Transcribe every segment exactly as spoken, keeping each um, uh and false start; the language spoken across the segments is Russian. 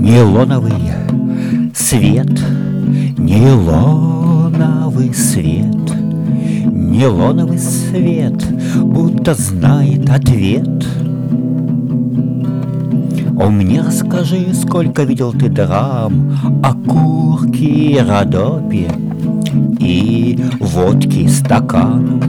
Нейлоновый свет, нейлоновый свет, нейлоновый свет, будто знает ответ. О, мне расскажи, сколько видел ты драм, окурки, Родопи и водки стакан.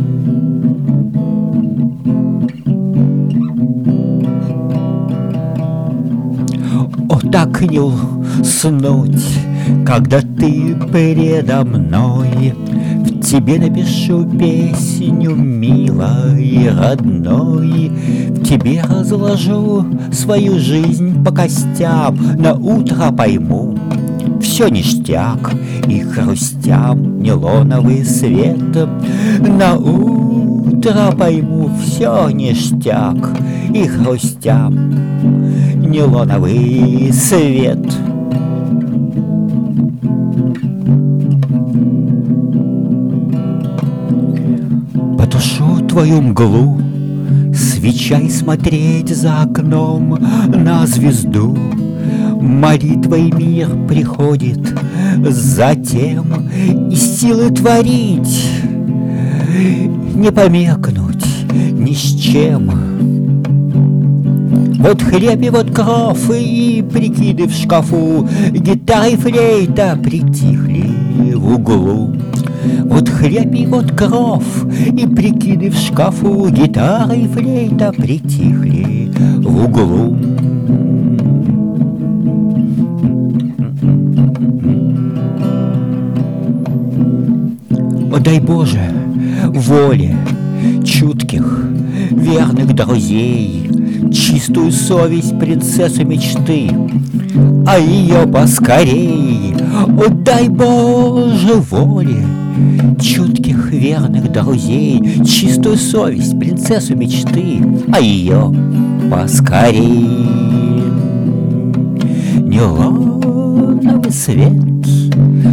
О, так не уснуть, когда ты передо мной. В тебе напишу песню милой, родной. В тебе разложу свою жизнь по костям. На утро пойму, все ништяк, и хрустям нейлоновый свет. На утро пойму, все ништяк, и хрустям нейлоновый свет. Потушу твою мглу, свечай смотреть за окном на звезду. Молитвой мир приходит, затем и силы творить, не померкнуть ни с чем. Вот хлеб и вот кров, и прикиды в шкафу, гитара и флейта притихли в углу. Вот хлеб и вот кров, и прикиды в шкафу, гитара и флейта притихли в углу. О, дай Боже, воле чутких, верных друзей, чистую совесть принцессу мечты, а ее поскорей. О, дай Боже, воле чутких, верных друзей, чистую совесть принцессу мечты, а ее поскорей. Нейлоновый свет,